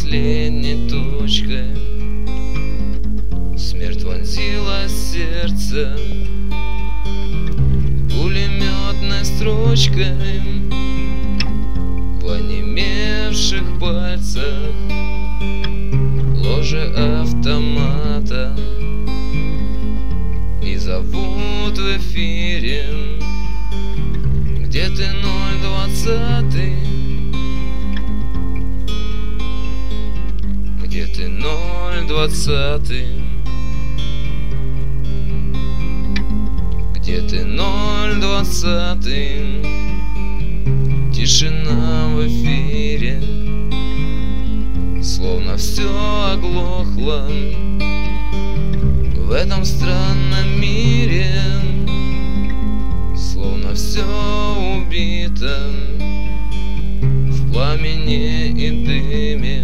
последней точкой смерть вонзилась в сердце пулеметной строчкой в онемевших пальцах ложе автомата. И зовут в эфире: где ты, 020? Где ты, 020? Где ты, 020? Тишина в эфире, словно все оглохло в этом странном мире, словно все убито в пламени и дыме.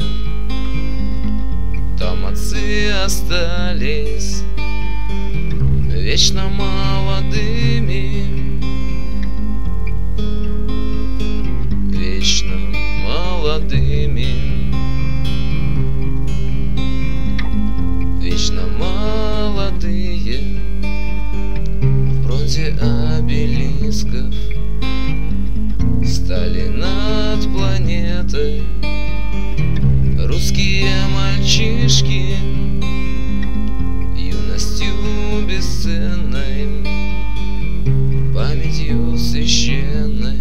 Там отцы остались вечно молодыми, вечно молодыми, вечно молодые. В бронзе обелисков стали над планетой русские мальчишки, юностью бесценной, памятью священной.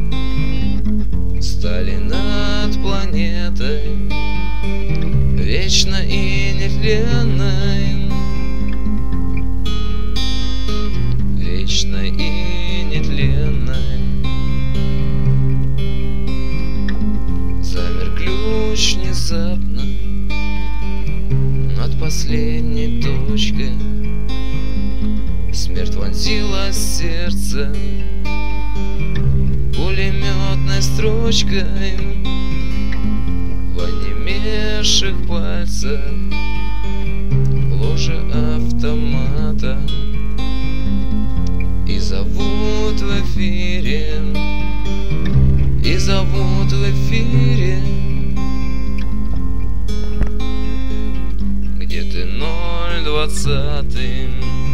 Стали над планетой вечно и нетленной, вечной и нетленной. Замер ключ внезапно над последней точкой, смерть вонзилась в сердце пулеметной строчкой в онемевших пальцах ложе автомата. И зовут в эфире, и зовут в эфире: где ты, 020?